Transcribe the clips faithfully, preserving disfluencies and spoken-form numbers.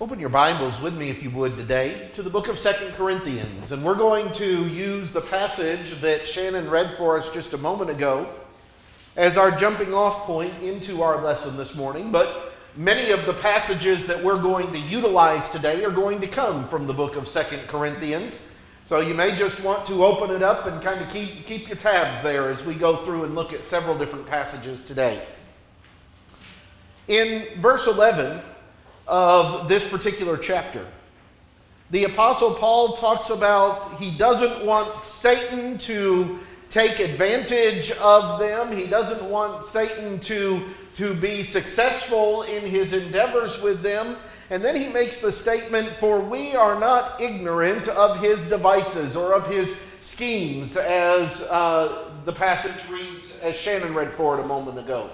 Open your Bibles with me, if you would, today to the book of Second Corinthians. And we're going to use the passage that Shannon read for us just a moment ago as our jumping off point into our lesson this morning. But many of the passages that we're going to utilize today are going to come from the book of Second Corinthians. So you may just want to open it up and kind of keep, keep your tabs there as we go through and look at several different passages today. In verse eleven of this particular chapter, the Apostle Paul talks about he doesn't want Satan to take advantage of them. He doesn't want Satan to, to be successful in his endeavors with them. And then he makes the statement, "For we are not ignorant of his devices," or of his schemes, as uh, the passage reads, as Shannon read for it a moment ago.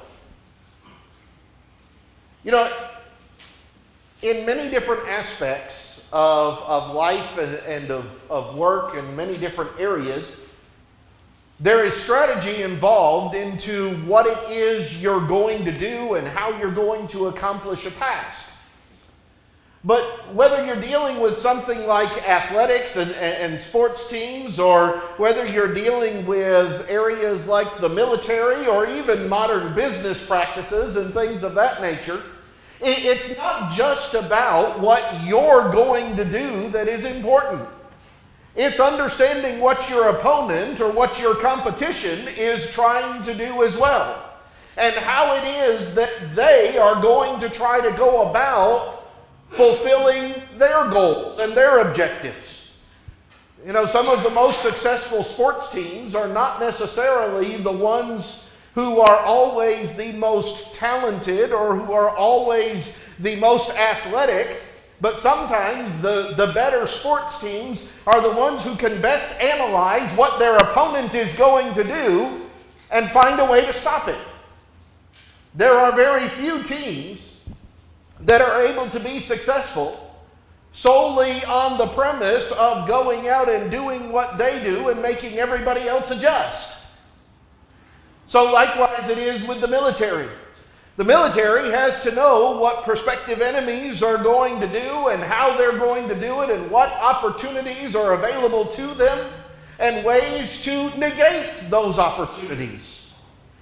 You know, in many different aspects of, of life and, and of, of work and many different areas, there is strategy involved into what it is you're going to do and how you're going to accomplish a task. But whether you're dealing with something like athletics and, and, and sports teams, or whether you're dealing with areas like the military or even modern business practices and things of that nature, it's not just about what you're going to do that is important. It's understanding what your opponent or what your competition is trying to do as well, and how it is that they are going to try to go about fulfilling their goals and their objectives. You know, some of the most successful sports teams are not necessarily the ones who are always the most talented or who are always the most athletic, but sometimes the, the better sports teams are the ones who can best analyze what their opponent is going to do and find a way to stop it. There are very few teams that are able to be successful solely on the premise of going out and doing what they do and making everybody else adjust. So likewise it is with the military. The military has to know what prospective enemies are going to do and how they're going to do it and what opportunities are available to them and ways to negate those opportunities.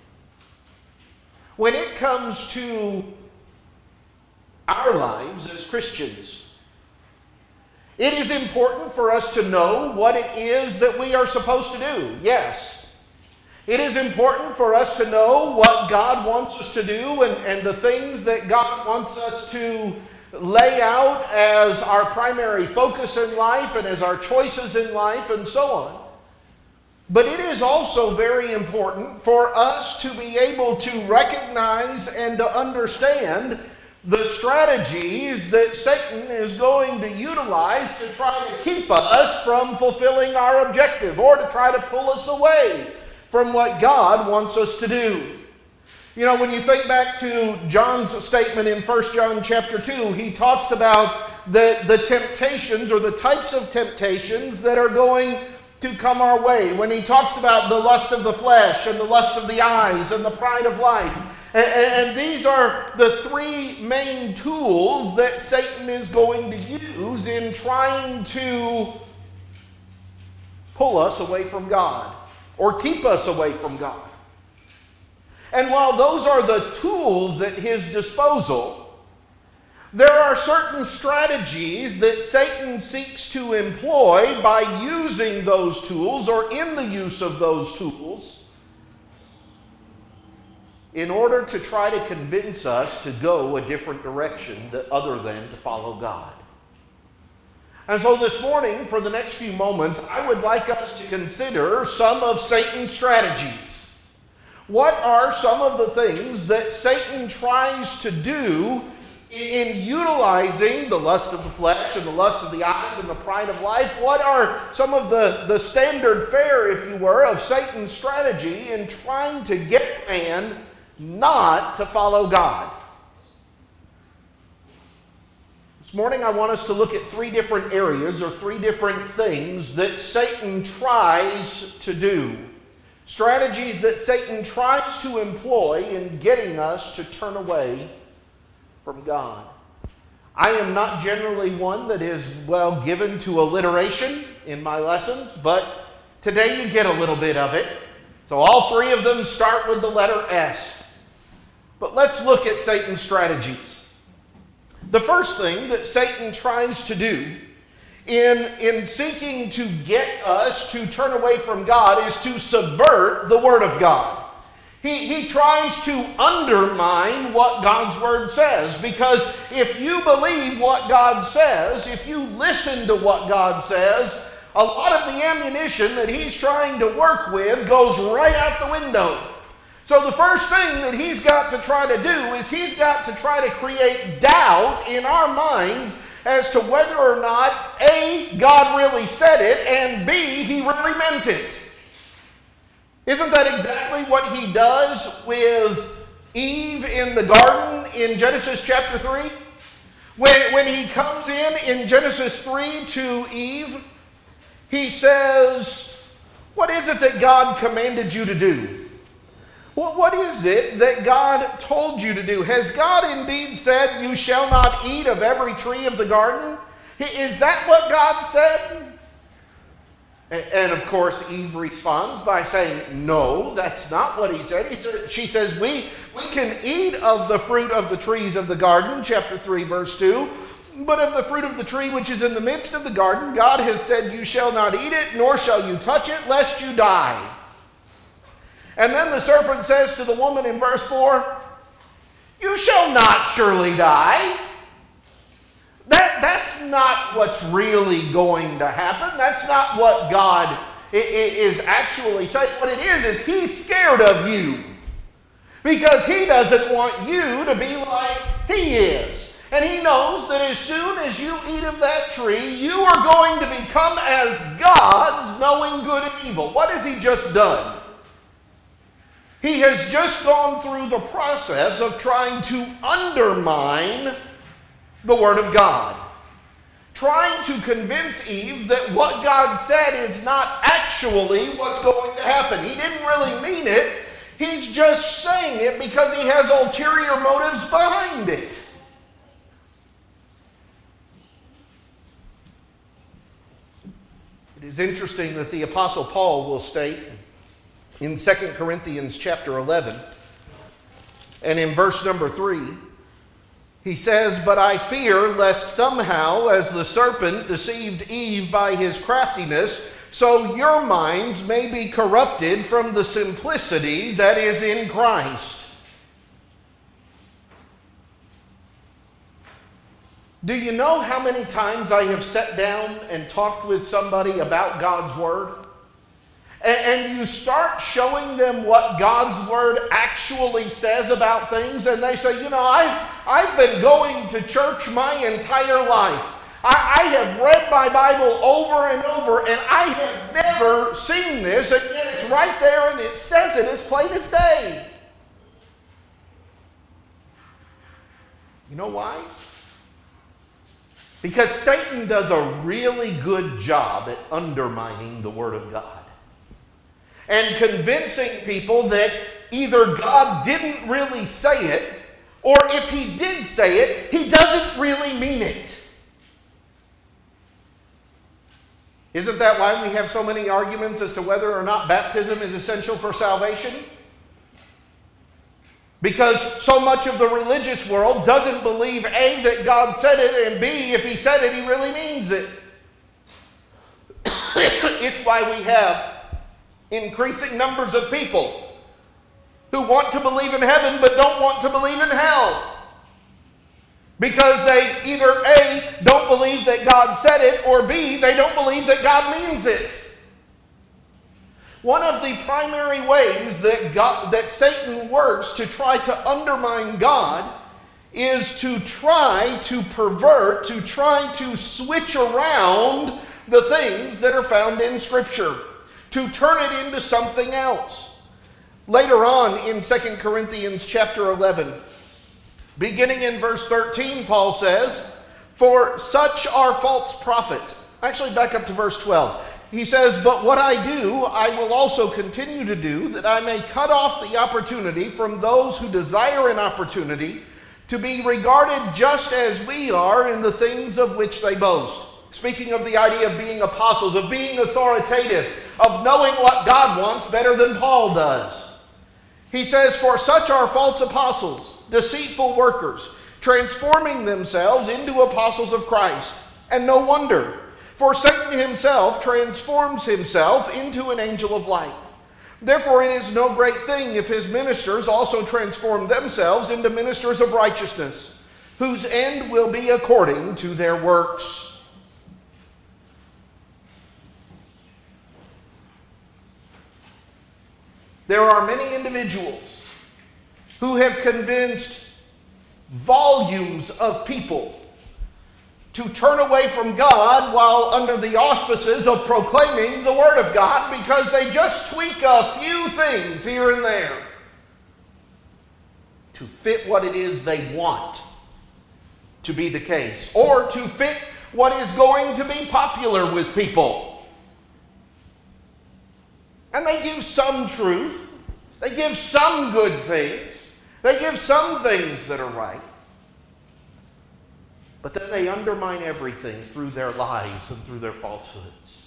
When it comes to our lives as Christians, it is important for us to know what it is that we are supposed to do. Yes. It is important for us to know what God wants us to do and, and the things that God wants us to lay out as our primary focus in life and as our choices in life and so on. But it is also very important for us to be able to recognize and to understand the strategies that Satan is going to utilize to try to keep us from fulfilling our objective or to try to pull us away from what God wants us to do. You know, when you think back to John's statement in First John chapter two, he talks about the, the temptations or the types of temptations that are going to come our way. When he talks about the lust of the flesh and the lust of the eyes and the pride of life. And, and these are the three main tools that Satan is going to use in trying to pull us away from God, or keep us away from God. And while those are the tools at his disposal, there are certain strategies that Satan seeks to employ by using those tools or in the use of those tools in order to try to convince us to go a different direction other than to follow God. And so this morning, for the next few moments, I would like us to consider some of Satan's strategies. What are some of the things that Satan tries to do in utilizing the lust of the flesh and the lust of the eyes and the pride of life? What are some of the, the standard fare, if you were, of Satan's strategy in trying to get man not to follow God? This morning I want us to look at three different areas or three different things that Satan tries to do. Strategies that Satan tries to employ in getting us to turn away from God. I am not generally one that is, well, given to alliteration in my lessons, but today you get a little bit of it. So all three of them start with the letter S. But let's look at Satan's strategies. The first thing that Satan tries to do in, in seeking to get us to turn away from God is to subvert the Word of God. He, he tries to undermine what God's Word says, because if you believe what God says, if you listen to what God says, a lot of the ammunition that he's trying to work with goes right out the window. So the first thing that he's got to try to do is he's got to try to create doubt in our minds as to whether or not A, God really said it, and B, he really meant it. Isn't that exactly what he does with Eve in the garden in Genesis chapter three? When, when he comes in in Genesis three to Eve, he says, what is it that God commanded you to do? Well, what is it that God told you to do? Has God indeed said, you shall not eat of every tree of the garden? Is that what God said? And of course, Eve responds by saying, no, that's not what he said. He said she says, we, we can eat of the fruit of the trees of the garden, chapter three, verse two. But of the fruit of the tree which is in the midst of the garden, God has said, you shall not eat it, nor shall you touch it, lest you die. And then the serpent says to the woman in verse four, you shall not surely die. That, that's not what's really going to happen. That's not what God is actually saying. What it is, is he's scared of you. Because he doesn't want you to be like he is. And he knows that as soon as you eat of that tree, you are going to become as gods, knowing good and evil. What has he just done? He has just gone through the process of trying to undermine the Word of God. Trying to convince Eve that what God said is not actually what's going to happen. He didn't really mean it. He's just saying it because he has ulterior motives behind it. It is interesting that the Apostle Paul will state in Second Corinthians chapter eleven, and in verse number three, he says, but I fear lest somehow, as the serpent deceived Eve by his craftiness, so your minds may be corrupted from the simplicity that is in Christ. Do you know how many times I have sat down and talked with somebody about God's Word? And you start showing them what God's Word actually says about things, and they say, you know, I, I've been going to church my entire life. I, I have read my Bible over and over, and I have never seen this, and yet it's right there, and it says it as plain as day. You know why? Because Satan does a really good job at undermining the Word of God. And convincing people that either God didn't really say it, or if he did say it, he doesn't really mean it. Isn't that why we have so many arguments as to whether or not baptism is essential for salvation? Because so much of the religious world doesn't believe, A, that God said it, and B, if he said it, he really means it. It's why we have increasing numbers of people who want to believe in heaven but don't want to believe in hell. Because they either A, don't believe that God said it, or B, they don't believe that God means it. One of the primary ways that God, that Satan works to try to undermine God is to try to pervert, to try to switch around the things that are found in Scripture, to turn it into something else. Later on in Second Corinthians chapter eleven, beginning in verse thirteen, Paul says, for such are false prophets. Actually, back up to verse twelve. He says, but what I do, I will also continue to do, that I may cut off the opportunity from those who desire an opportunity to be regarded just as we are in the things of which they boast. Speaking of the idea of being apostles, of being authoritative, of knowing what God wants better than Paul does. He says, "For such are false apostles, deceitful workers, transforming themselves into apostles of Christ. And no wonder, for Satan himself transforms himself into an angel of light. Therefore it is no great thing if his ministers also transform themselves into ministers of righteousness, whose end will be according to their works." There are many individuals who have convinced volumes of people to turn away from God while under the auspices of proclaiming the Word of God, because they just tweak a few things here and there to fit what it is they want to be the case, or to fit what is going to be popular with people. And they give some truth. They give some good things. They give some things that are right. But then they undermine everything through their lies and through their falsehoods.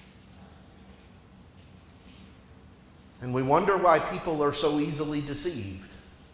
And we wonder why people are so easily deceived.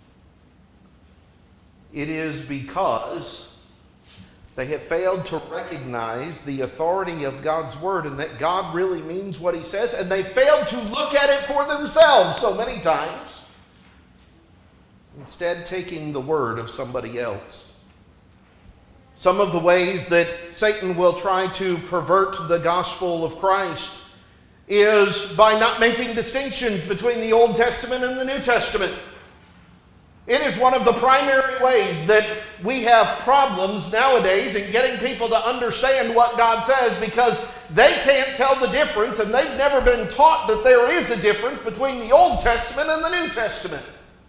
It is because they have failed to recognize the authority of God's Word and that God really means what He says, and they failed to look at it for themselves so many times, instead taking the word of somebody else. Some of the ways that Satan will try to pervert the gospel of Christ is by not making distinctions between the Old Testament and the New Testament. It is one of the primary ways that we have problems nowadays in getting people to understand what God says, because they can't tell the difference, and they've never been taught that there is a difference between the Old Testament and the New Testament.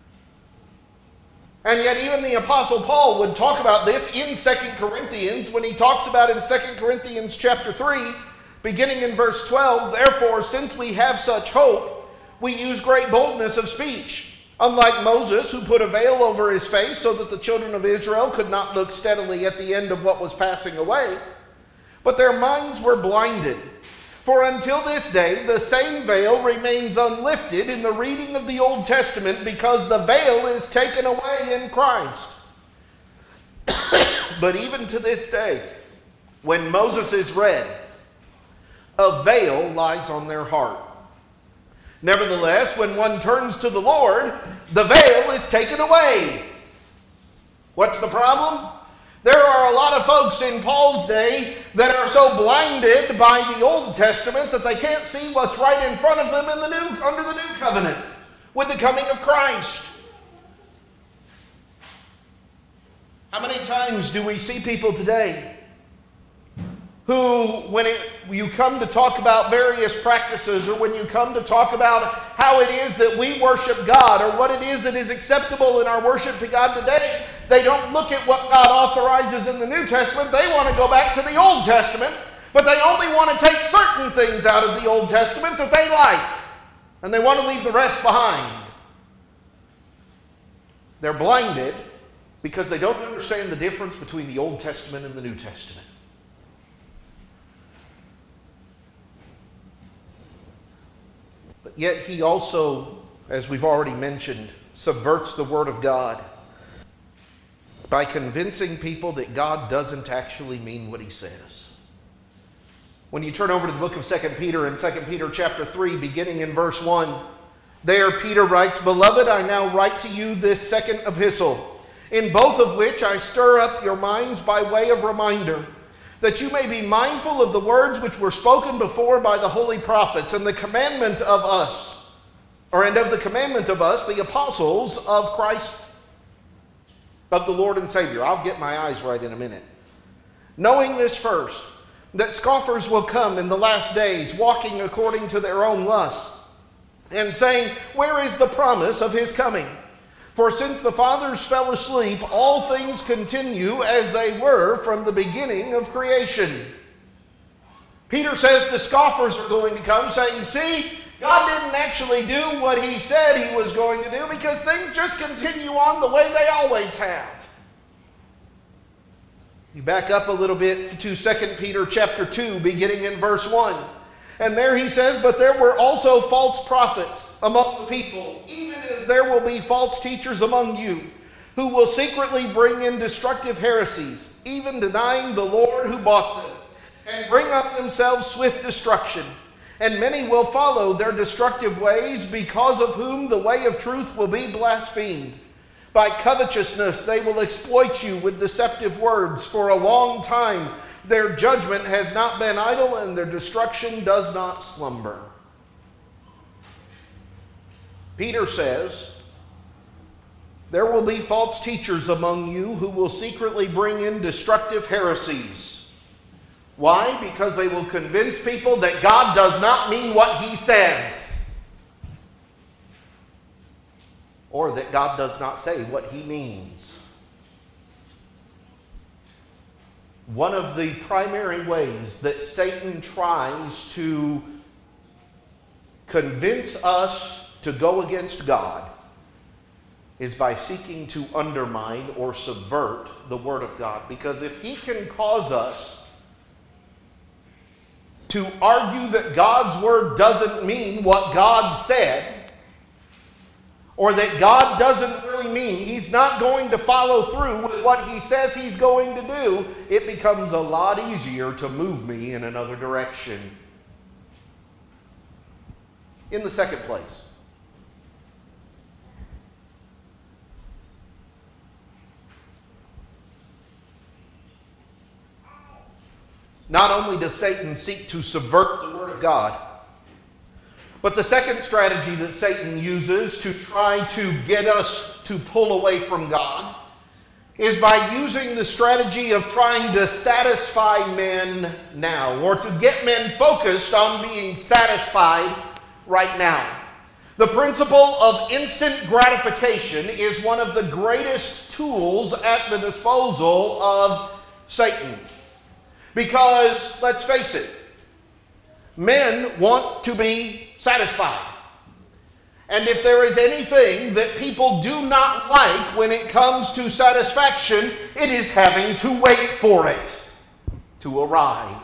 And yet even the Apostle Paul would talk about this in Second Corinthians when he talks about in Second Corinthians chapter three, beginning in verse twelve, "Therefore, since we have such hope, we use great boldness of speech. Unlike Moses, who put a veil over his face so that the children of Israel could not look steadily at the end of what was passing away. But their minds were blinded. For until this day, the same veil remains unlifted in the reading of the Old Testament, because the veil is taken away in Christ. But even to this day, when Moses is read, a veil lies on their heart. Nevertheless, when one turns to the Lord, the veil is taken away." What's the problem? There are a lot of folks in Paul's day that are so blinded by the Old Testament that they can't see what's right in front of them in the new, under the new covenant with the coming of Christ. How many times do we see people today who, when it, you come to talk about various practices, or when you come to talk about how it is that we worship God, or what it is that is acceptable in our worship to God today, they don't look at what God authorizes in the New Testament. They want to go back to the Old Testament, but they only want to take certain things out of the Old Testament that they like, and they want to leave the rest behind. They're blinded because they don't understand the difference between the Old Testament and the New Testament. But yet he also, as we've already mentioned, subverts the Word of God by convincing people that God doesn't actually mean what He says. When you turn over to the book of Second Peter, in Second Peter chapter three, beginning in verse one, there Peter writes, "Beloved, I now write to you this second epistle, in both of which I stir up your minds by way of reminder, that you may be mindful of the words which were spoken before by the holy prophets, and the commandment of us, or and of the commandment of us, the apostles of Christ, of the Lord and Savior." I'll get my eyes right in a minute. "Knowing this first, that scoffers will come in the last days, walking according to their own lusts, and saying, where is the promise of His coming? For since the fathers fell asleep, all things continue as they were from the beginning of creation." Peter says the scoffers are going to come saying, see, God didn't actually do what He said He was going to do, because things just continue on the way they always have. You back up a little bit to Second Peter chapter two, beginning in verse one. And there he says, "But there were also false prophets among the people, even as there will be false teachers among you, who will secretly bring in destructive heresies, even denying the Lord who bought them, and bring on themselves swift destruction. And many will follow their destructive ways, because of whom the way of truth will be blasphemed. By covetousness they will exploit you with deceptive words. For a long time their judgment has not been idle, and their destruction does not slumber." Peter says, there will be false teachers among you who will secretly bring in destructive heresies. Why? Because they will convince people that God does not mean what he says, or that God does not say what he means. One of the primary ways that Satan tries to convince us to go against God is by seeking to undermine or subvert the Word of God. Because if he can cause us to argue that God's Word doesn't mean what God said, or that God doesn't really mean, he's not going to follow through with what he says he's going to do, it becomes a lot easier to move me in another direction. In the second place, not only does Satan seek to subvert the Word of God, but the second strategy that Satan uses to try to get us to pull away from God is by using the strategy of trying to satisfy men now, or to get men focused on being satisfied right now. The principle of instant gratification is one of the greatest tools at the disposal of Satan. Because, let's face it, men want to be satisfied. And if there is anything that people do not like when it comes to satisfaction, it is having to wait for it to arrive.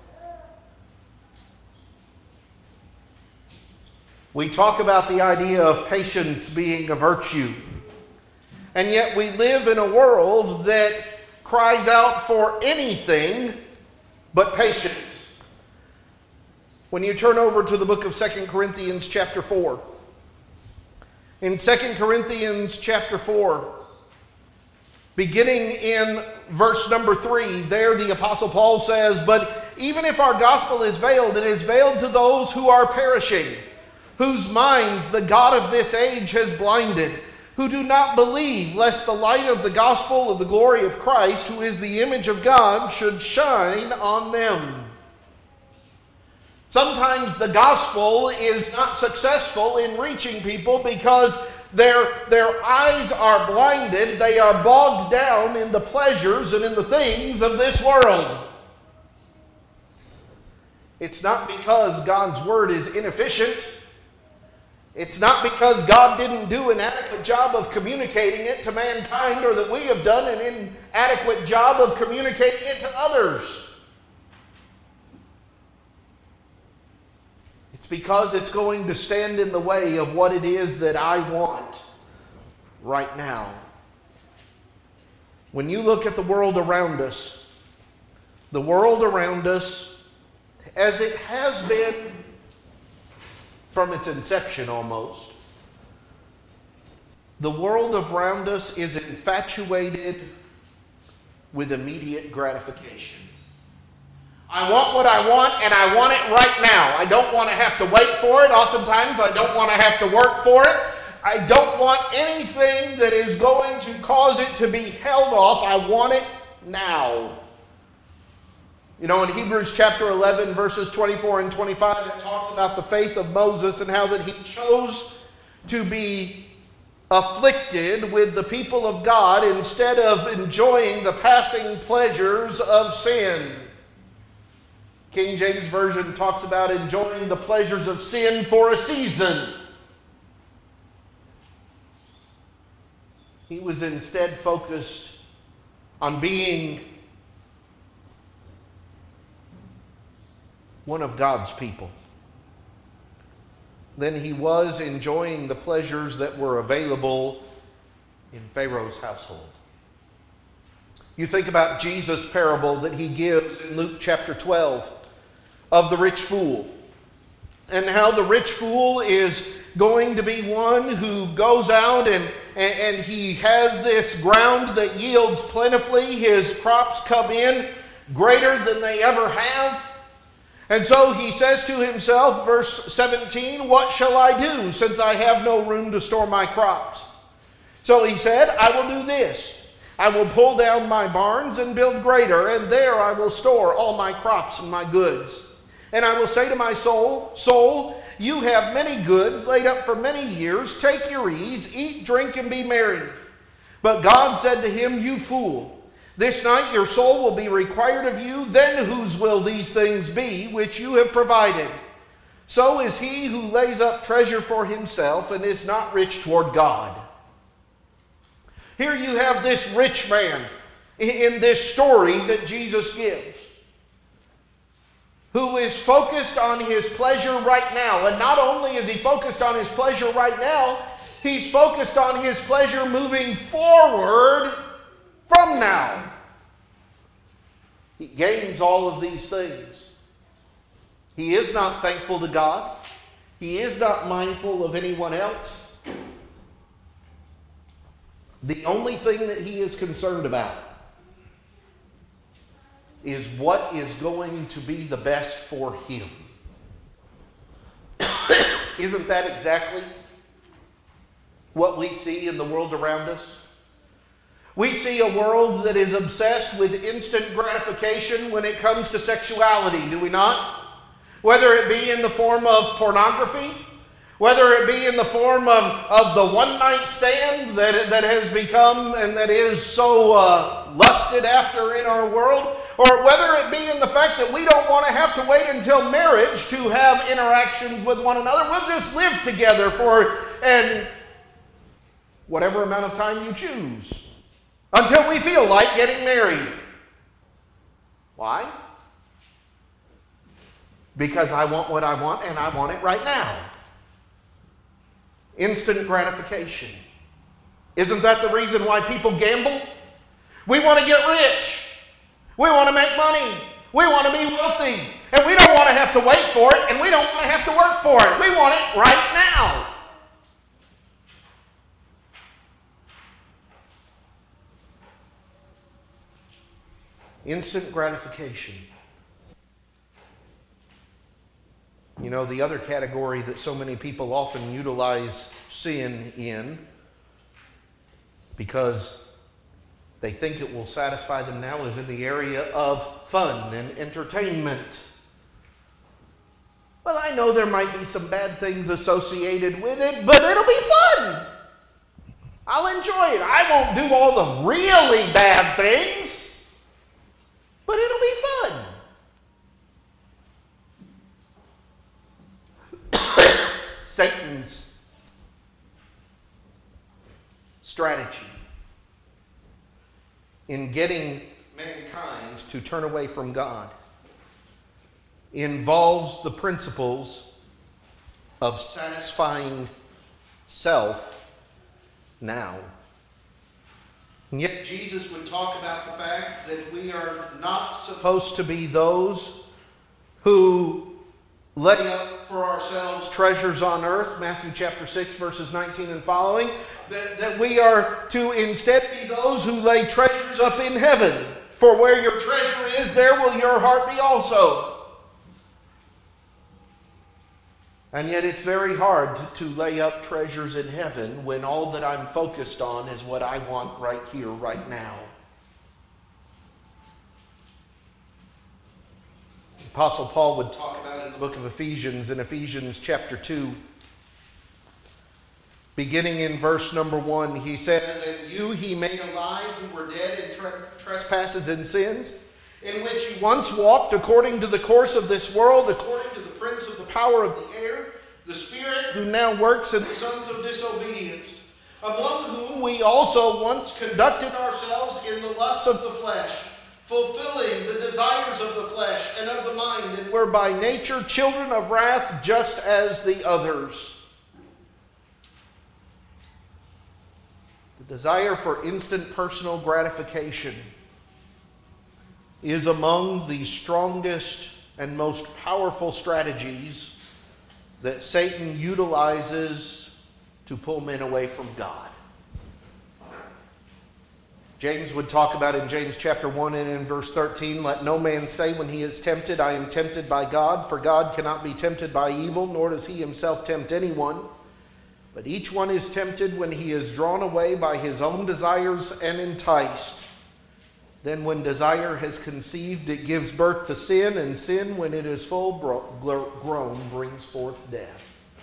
We talk about the idea of patience being a virtue. And yet we live in a world that cries out for anything but patience. When you turn over to the book of Second Corinthians chapter four. In Second Corinthians chapter four, beginning in verse number three, there the Apostle Paul says, "But even if our gospel is veiled, it is veiled to those who are perishing, whose minds the God of this age has blinded, who do not believe, lest the light of the gospel of the glory of Christ, who is the image of God, should shine on them." Sometimes the gospel is not successful in reaching people because their, their eyes are blinded. They are bogged down in the pleasures and in the things of this world. It's not because God's word is inefficient. It's not because God didn't do an adequate job of communicating it to mankind, or that we have done an inadequate job of communicating it to others. It's because it's going to stand in the way of what it is that I want right now. When you look at the world around us, the world around us, as it has been from its inception almost, the world around us is infatuated with immediate gratification. I want what I want, and I want it right now. I don't want to have to wait for it. Oftentimes, I don't want to have to work for it. I don't want anything that is going to cause it to be held off. I want it now. You know, in Hebrews chapter eleven, verses twenty-four and twenty-five, it talks about the faith of Moses and how that he chose to be afflicted with the people of God instead of enjoying the passing pleasures of sin. King James Version talks about enjoying the pleasures of sin for a season. He was instead focused on being one of God's people than he was enjoying the pleasures that were available in Pharaoh's household. You think about Jesus' parable that he gives in Luke chapter twelve of the rich fool, and how the rich fool is going to be one who goes out and, and, and he has this ground that yields plentifully. His crops come in greater than they ever have. And so he says to himself, verse seventeen, "What shall I do, since I have no room to store my crops?" So he said, "I will do this. I will pull down my barns and build greater, and there I will store all my crops and my goods. And I will say to my soul, Soul, you have many goods laid up for many years. Take your ease, eat, drink, and be merry." But God said to him, "You fool, this night your soul will be required of you. Then whose will these things be which you have provided? So is he who lays up treasure for himself and is not rich toward God." Here you have this rich man in this story that Jesus gives, who is focused on his pleasure right now. And not only is he focused on his pleasure right now, he's focused on his pleasure moving forward from now. He gains all of these things. He is not thankful to God. He is not mindful of anyone else. The only thing that he is concerned about is what is going to be the best for him. Isn't that exactly what we see in the world around us? We see a world that is obsessed with instant gratification when it comes to sexuality, do we not? Whether it be in the form of pornography, whether it be in the form of, of the one-night stand that, that has become and that is so uh, lusted after in our world, or whether it be in the fact that we don't want to have to wait until marriage to have interactions with one another. We'll just live together for and whatever amount of time you choose until we feel like getting married. Why? Because I want what I want and I want it right now. Instant gratification. Isn't that the reason why people gamble? We want to get rich. We want to make money. We want to be wealthy. And we don't want to have to wait for it, and we don't want to have to work for it. We want it right now. Instant gratification. You know, the other category that so many people often utilize sin in, because they think it will satisfy them now, is in the area of fun and entertainment. Well, I know there might be some bad things associated with it, but it'll be fun. I'll enjoy it. I won't do all the really bad things, but it'll be fun. Satan's strategy in getting mankind to turn away from God involves the principles of satisfying self now. And yet Jesus would talk about the fact that we are not supposed to be those who lay up for ourselves treasures on earth, Matthew chapter six, verses nineteen and following, that, that we are to instead be those who lay treasures up in heaven. For where your treasure is, there will your heart be also. And yet it's very hard to, to lay up treasures in heaven when all that I'm focused on is what I want right here, right now. Apostle Paul would talk about it in the book of Ephesians, in Ephesians chapter two. Beginning in verse number one, he says, "And you he made alive who were dead in tre- trespasses and sins, in which you once walked according to the course of this world, according to the prince of the power of the air, the spirit who now works in the sons of disobedience, among whom we also once conducted ourselves in the lusts of the flesh, fulfilling the desires desires of the flesh and of the mind, and were by nature children of wrath, just as the others. The desire for instant personal gratification is among the strongest and most powerful strategies that Satan utilizes to pull men away from God. James would talk about in James chapter one and in verse thirteen, let no man say when he is tempted, I am tempted by God, for God cannot be tempted by evil, nor does he himself tempt anyone. But each one is tempted when he is drawn away by his own desires and enticed. Then when desire has conceived, it gives birth to sin, and sin, when it is full grown, brings forth death.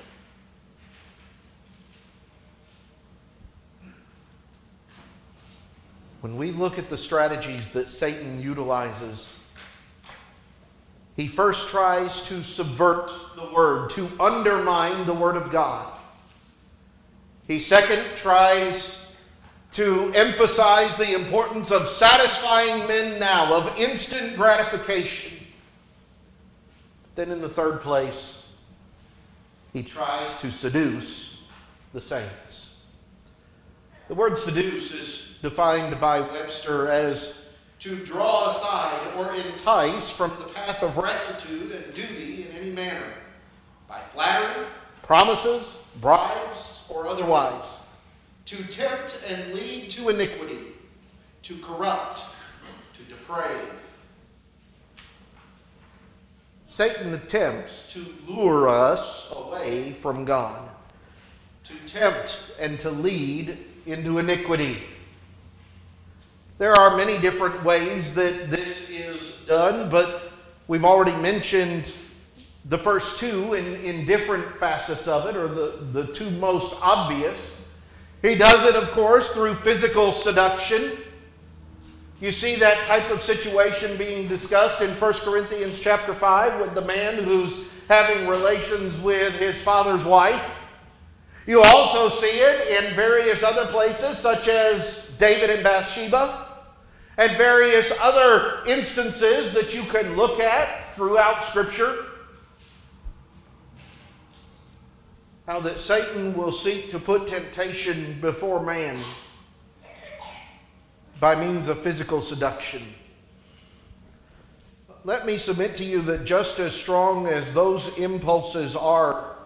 When we look at the strategies that Satan utilizes, he first tries to subvert the Word, to undermine the Word of God. He second tries to emphasize the importance of satisfying men now, of instant gratification. Then in the third place, he tries to seduce the saints. The word seduce is defined by Webster as to draw aside or entice from the path of rectitude and duty in any manner, by flattery, promises, bribes, or otherwise, to tempt and lead to iniquity, to corrupt, to deprave. Satan attempts to lure us away from God, to tempt and to lead into iniquity. There are many different ways that this is done, but we've already mentioned the first two in, in different facets of it, or the, the two most obvious. He does it, of course, through physical seduction. You see that type of situation being discussed in First Corinthians chapter five with the man who's having relations with his father's wife. You also see it in various other places, such as David and Bathsheba, and various other instances that you can look at throughout Scripture. How that Satan will seek to put temptation before man by means of physical seduction. Let me submit to you that just as strong as those impulses are,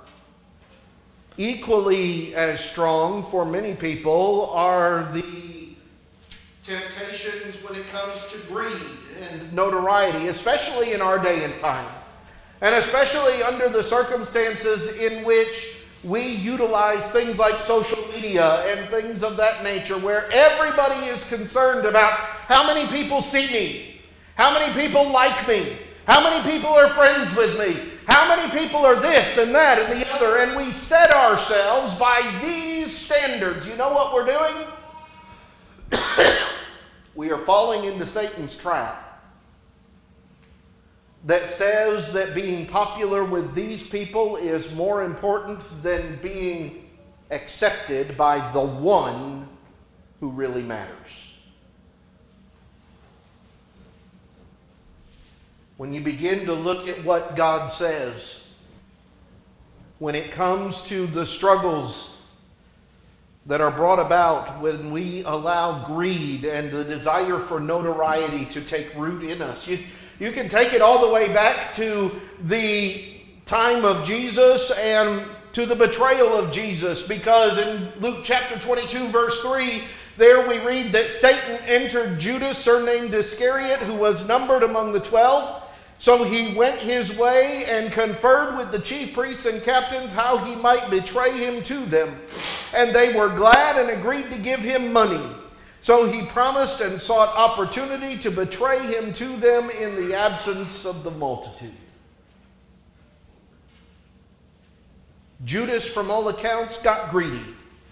equally as strong for many people are the temptations when it comes to greed and notoriety, especially in our day and time, and especially under the circumstances in which we utilize things like social media and things of that nature, where everybody is concerned about how many people see me, how many people like me, how many people are friends with me, how many people are this and that and the other, and we set ourselves by these standards. You know what we're doing? We are falling into Satan's trap that says that being popular with these people is more important than being accepted by the one who really matters. When you begin to look at what God says, when it comes to the struggles that are brought about when we allow greed and the desire for notoriety to take root in us, you You can take it all the way back to the time of Jesus and to the betrayal of Jesus, because in Luke chapter twenty-two, verse three, there we read that Satan entered Judas, surnamed Iscariot, who was numbered among the twelve. So he went his way and conferred with the chief priests and captains how he might betray him to them. And they were glad and agreed to give him money. So he promised and sought opportunity to betray him to them in the absence of the multitude. Judas, from all accounts, got greedy.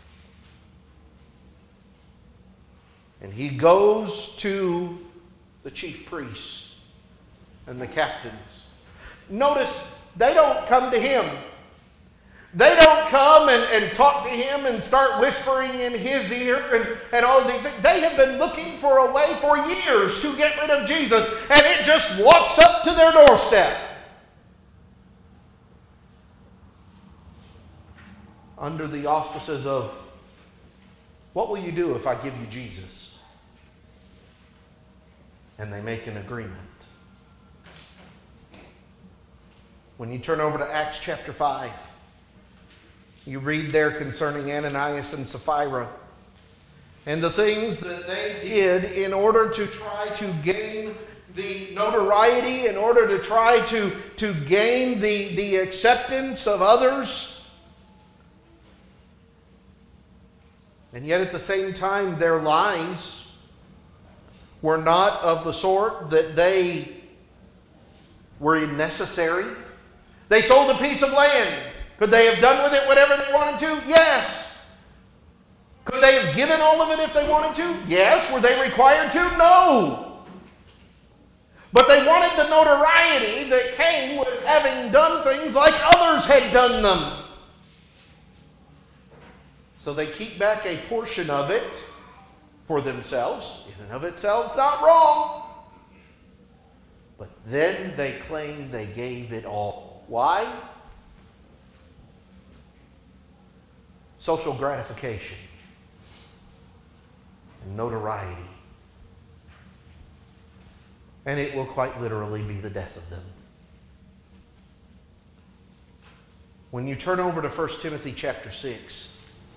And he goes to the chief priests and the captains. Notice, they don't come to him. They don't come and, and talk to him and start whispering in his ear and, and all of these things. They have been looking for a way for years to get rid of Jesus, and it just walks up to their doorstep. Under the auspices of, what will you do if I give you Jesus? And they make an agreement. When you turn over to Acts chapter five, you read there concerning Ananias and Sapphira and the things that they did in order to try to gain the notoriety, in order to try to, to gain the, the acceptance of others. And yet at the same time, their lies were not of the sort that they were necessary. They sold a piece of land. Could they have done with it whatever they wanted to? Yes. Could they have given all of it if they wanted to? Yes. Were they required to? No. But they wanted the notoriety that came with having done things like others had done them. So they keep back a portion of it for themselves, in and of itself not wrong. But then they claim they gave it all. Why? Social gratification and notoriety. And it will quite literally be the death of them. When you turn over to First Timothy chapter six,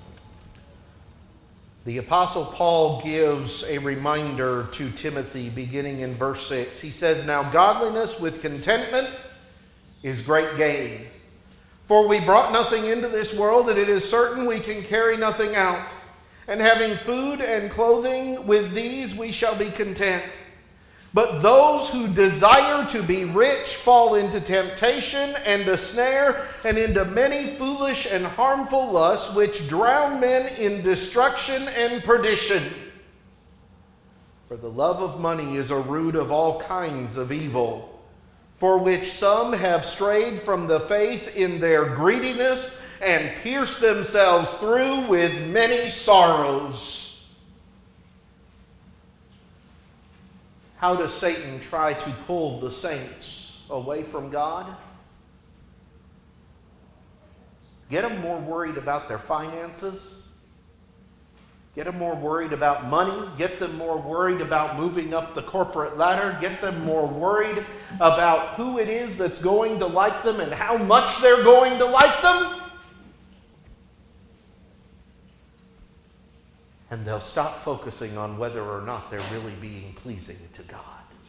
the Apostle Paul gives a reminder to Timothy beginning in verse six. He says, "Now godliness with contentment is great gain. For we brought nothing into this world, and it is certain we can carry nothing out. And having food and clothing, with these we shall be content. But those who desire to be rich fall into temptation and a snare, and into many foolish and harmful lusts, which drown men in destruction and perdition. For the love of money is a root of all kinds of evil, for which some have strayed from the faith in their greediness and pierced themselves through with many sorrows." How does Satan try to pull the saints away from God? Get them more worried about their finances. Get them more worried about money. Get them more worried about moving up the corporate ladder. Get them more worried about who it is that's going to like them and how much they're going to like them. And they'll stop focusing on whether or not they're really being pleasing to God.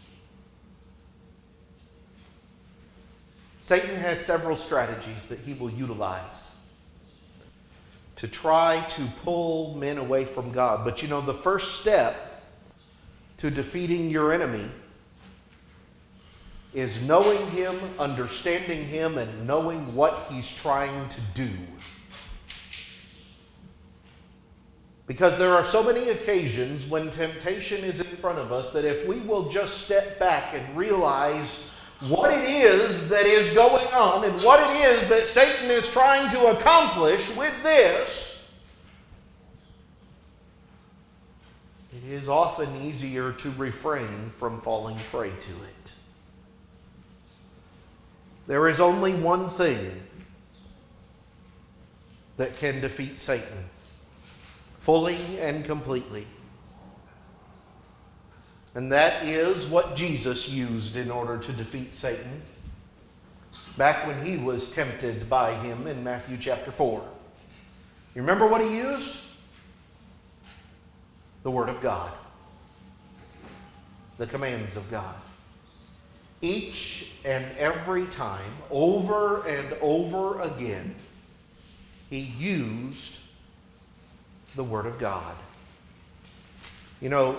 Satan has several strategies that he will utilize to try to pull men away from God. But you know, the first step to defeating your enemy is knowing him, understanding him, and knowing what he's trying to do. Because there are so many occasions when temptation is in front of us that if we will just step back and realize what it is that is going on and what it is that Satan is trying to accomplish with this, it is often easier to refrain from falling prey to it. There is only one thing that can defeat Satan fully and completely. And that is what Jesus used in order to defeat Satan back when he was tempted by him in Matthew chapter four. You remember what he used? The Word of God. The commands of God. Each and every time, over and over again, he used the Word of God. You know,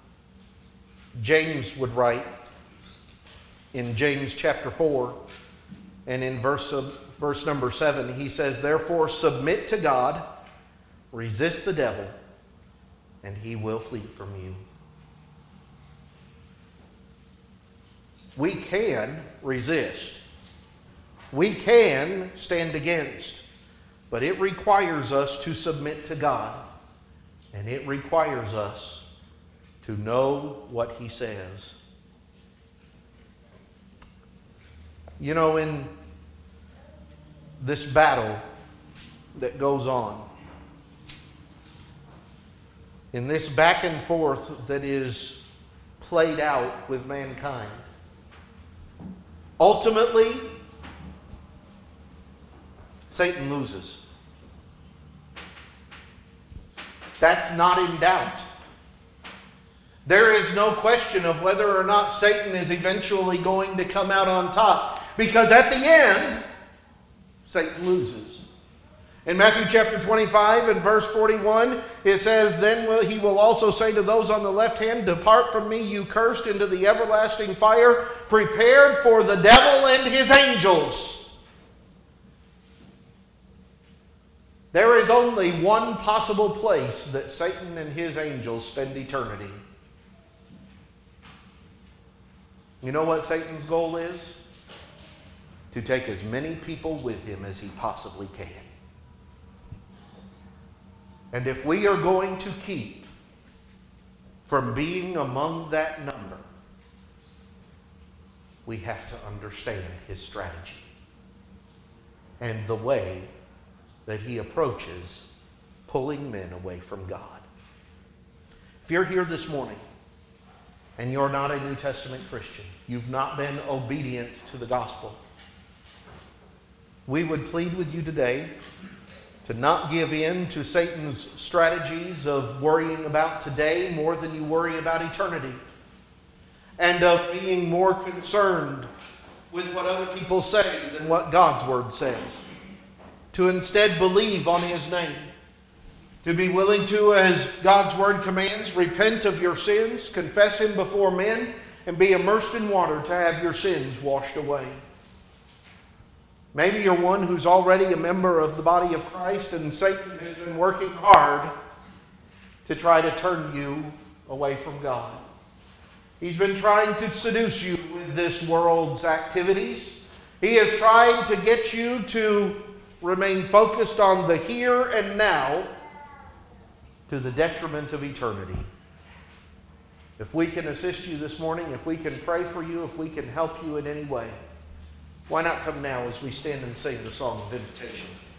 James would write in James chapter four and in verse, of, verse number seven, he says, "Therefore submit to God, resist the devil, and he will flee from you." We can resist. We can stand against. But it requires us to submit to God, and it requires us to know what He says. You know, in this battle that goes on, in this back and forth that is played out with mankind, ultimately, Satan loses. That's not in doubt. There is no question of whether or not Satan is eventually going to come out on top, because at the end, Satan loses. In Matthew chapter twenty-five and verse forty-one, it says, "Then will, he will also say to those on the left hand, 'Depart from me, you cursed, into the everlasting fire, prepared for the devil and his angels.'" There is only one possible place that Satan and his angels spend eternity. You know what Satan's goal is? To take as many people with him as he possibly can. And if we are going to keep from being among that number, we have to understand his strategy and the way that he approaches pulling men away from God. If you're here this morning and you're not a New Testament Christian, you've not been obedient to the gospel, we would plead with you today to not give in to Satan's strategies of worrying about today more than you worry about eternity, and of being more concerned with what other people say than what God's Word says. To instead believe on His name. To be willing to, as God's Word commands, repent of your sins, confess Him before men, and be immersed in water to have your sins washed away. Maybe you're one who's already a member of the body of Christ, and Satan has been working hard to try to turn you away from God. He's been trying to seduce you with this world's activities. He is trying to get you to remain focused on the here and now to the detriment of eternity. If we can assist you this morning, if we can pray for you, if we can help you in any way, why not come now as we stand and sing the song of invitation?